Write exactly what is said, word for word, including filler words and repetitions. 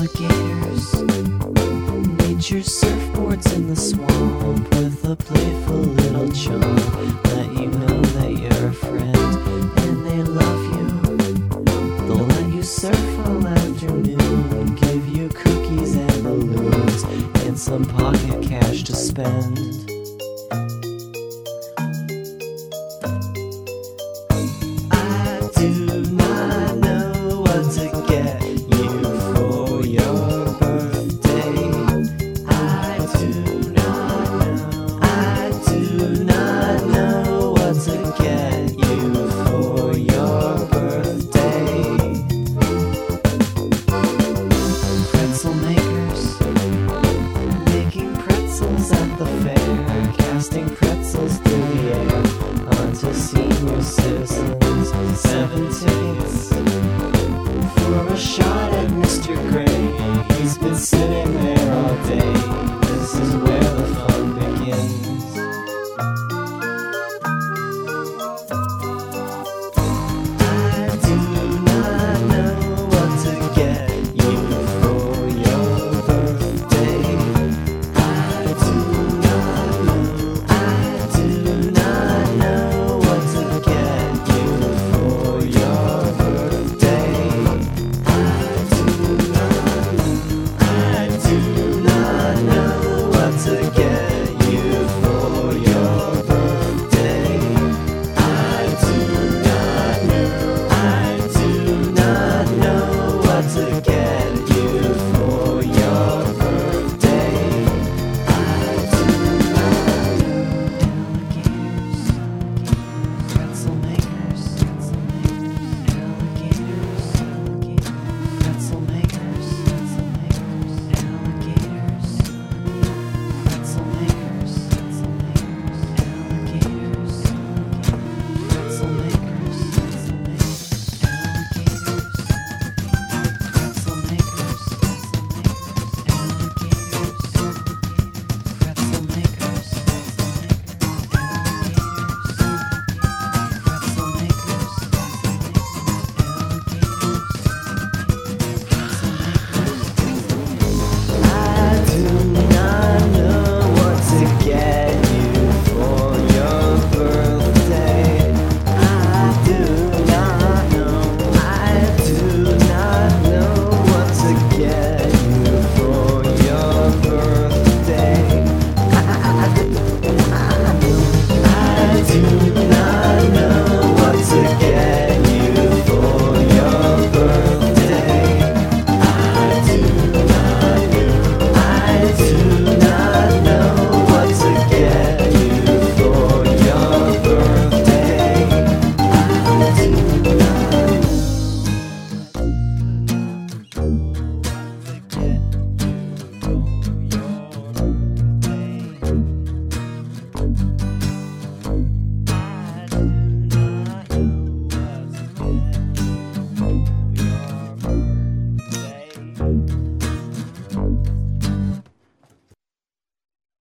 alligators. Nature surfboards in the swamp with a playful little chump. Let you know that you're a friend and they love you. They'll let you surf all afternoon, give you cookies and balloons, and some pocket cash to spend. I do not know what to get you for your birthday. I do not know. I do not know what to get you for your birthday. Pretzel makers making pretzels at the fair, casting pretzels through the air onto senior citizens. Seven tickets for a shot at Mister Gray. He's been sitting there all day. This is where